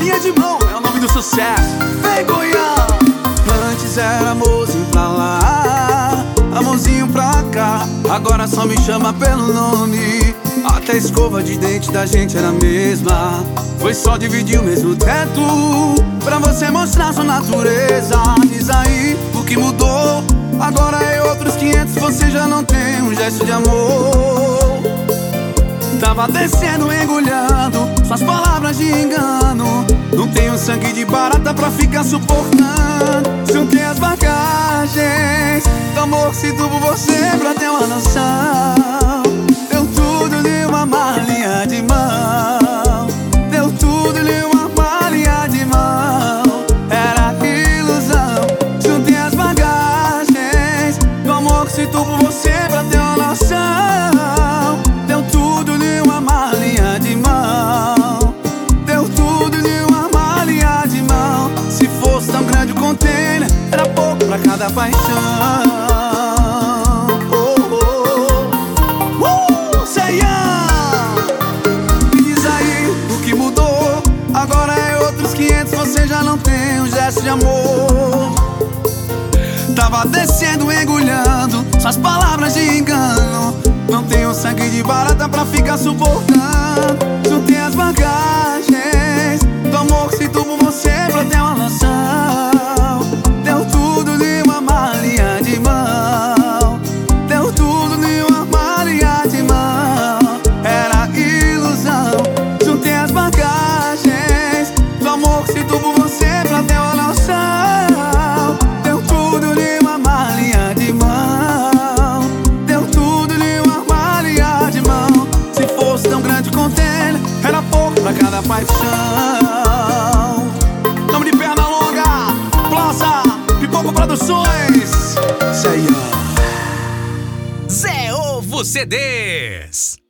malinha de mão é o nome do sucesso. Vem, Goiás! Antes era amorzinho pra lá, amorzinho pra cá, agora só me chama pelo nome. Até a escova de dente da gente era a mesma. Foi só dividir o mesmo teto pra você mostrar sua natureza. Diz aí o que mudou. Agora é outros 500, você já não tem um gesto de amor. Tava descendo, engolhando suas palavras de engano. Não tenho sangue de barata pra ficar suportando. Juntei as bagagens do amor, sinto por você pra ter uma noção. Deu tudo de uma malinha de mão. Deu tudo de uma malinha de mão. Era ilusão. Juntei as bagagens do amor, sinto por você pra ter uma noção. Deu tudo de uma malinha de mão. Deu tudo de uma malinha de mão. Se fosse tão grande o container, era pouco pra cada paixão. Agora é outros 500, você já não tem um gesto de amor. Tava descendo, engolhando suas palavras de engano. Não tenho sangue de barata pra ficar suportando. Juntei as bagagens do amor, sinto por você pra ter uma noção. Deu tudo de uma malinha de mão. Deu tudo de uma malinha de mão. Era ilusão. Juntei as bagagens do amor, sinto por você pra ter uma noção. Deu tudo de uma malinha de mão. Deu tudo de uma malinha de mão. Se fosse tão grande container, era pouco pra cada paixão. Tamo de perna longa, Plaza, Pipoco Produções. Say Zé Ovo CDs.